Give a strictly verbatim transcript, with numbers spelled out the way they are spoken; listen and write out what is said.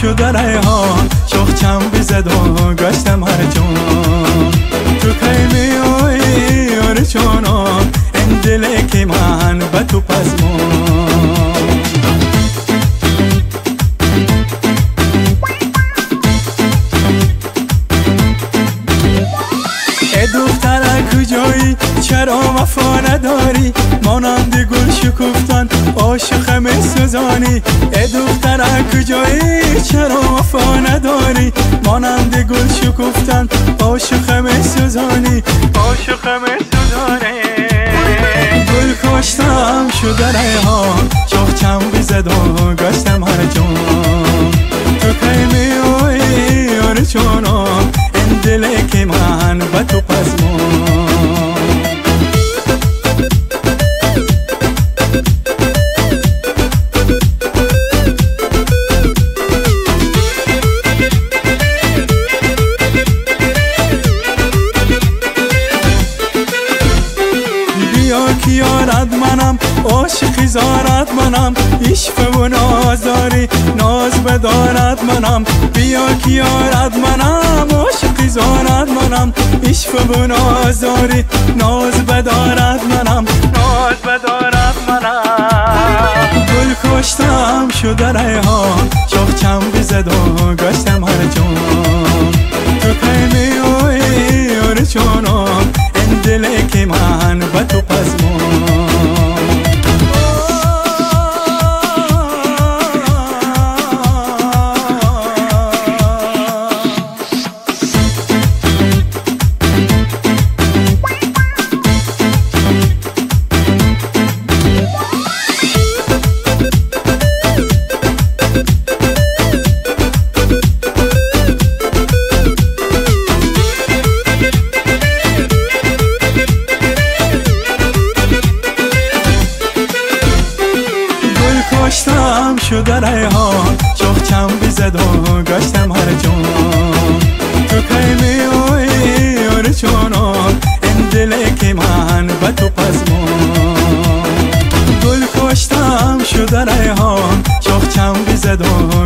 شده ریحان شاخ چم بزد و گشتم هر جون تو کی میایی آره جانم این دل که من به تو پزمون ای دختره کجایی چرا وفا نداری مانند گل شکفتن عاشق میسوزانی ای دختره کجایی چرا وفا نداری مانند گل شکفتن عاشق میسوزانی عاشق میسوزانی گل کاشتم شده ریحان شاخ چم بزد و گشتم هر جون تو کی میایی آره جانم این دل که من به تو پزمون کیارت منم عاشقی زارت منم عشق و ناز داری ناز بدارت منم بیا کیارت منم عاشقی زارت منم عشق و ناز داری ناز بدارت منم ناز بدارت منم گل کاشتم شده ریحان شاخ چم بزد و گشتم هر جون تو کی میایی آره جانم این دل که من به تو پزمون کاشتم شده ریحان شاخ چم بزد و گشتم هر جون تو کی میایی آره جانم این دل که من به تو پزمون گل کاشتم شده ریحان شاخ چم بزد و